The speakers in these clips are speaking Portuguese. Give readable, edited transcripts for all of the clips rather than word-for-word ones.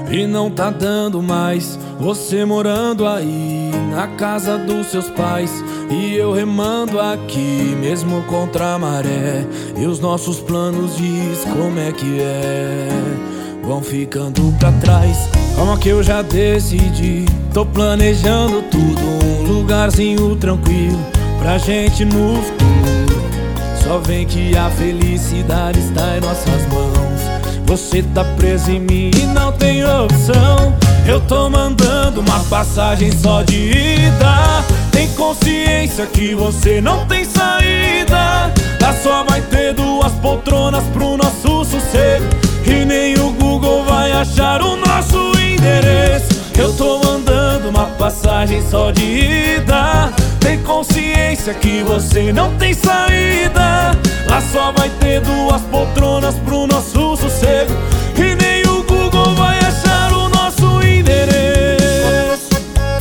E não tá dando mais, você morando aí na casa dos seus pais e eu remando aqui, mesmo contra a maré. E os nossos planos diz como é que é, vão ficando pra trás. Calma que eu já decidi, tô planejando tudo, um lugarzinho tranquilo pra gente no futuro. Só vem que a felicidade está em nossas mãos. Você tá preso em mim e não tem opção. Eu tô mandando uma passagem só de ida. Tem consciência que você não tem saída. Lá só vai ter duas poltronas pro nosso sossego, e nem o Google vai achar o nosso endereço. Eu tô mandando uma passagem só de ida. Tem consciência que você não tem saída. Lá só vai ter duas poltronas pro nosso sossego, e nem o Google vai achar o nosso endereço.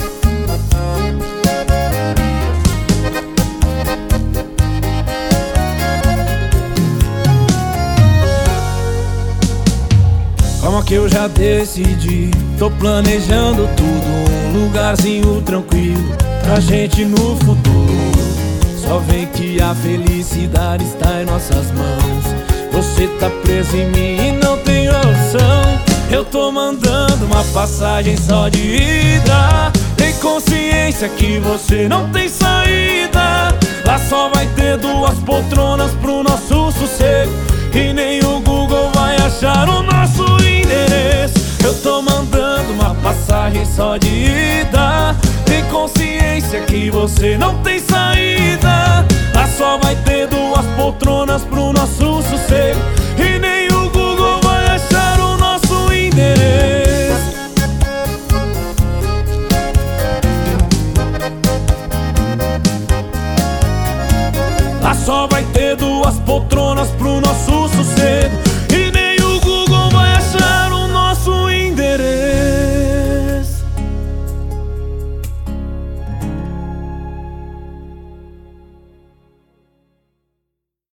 Calma que eu já decidi, tô planejando tudo, um lugarzinho tranquilo pra gente no futuro. Só vem que a felicidade está em nossas mãos. Você tá preso em mim e não tem opção. Eu tô mandando uma passagem só de ida. Tem consciência que você não tem saída. Lá só vai ter duas poltronas pro nosso sossego, e nem o Google vai achar o nosso endereço. Eu tô mandando uma passagem só de ida. Tem consciência que você não tem saída. Lá só vai ter duas poltronas pro nosso sossego, e nem o Google vai achar o nosso endereço. Lá só vai ter duas poltronas pro nosso sossego,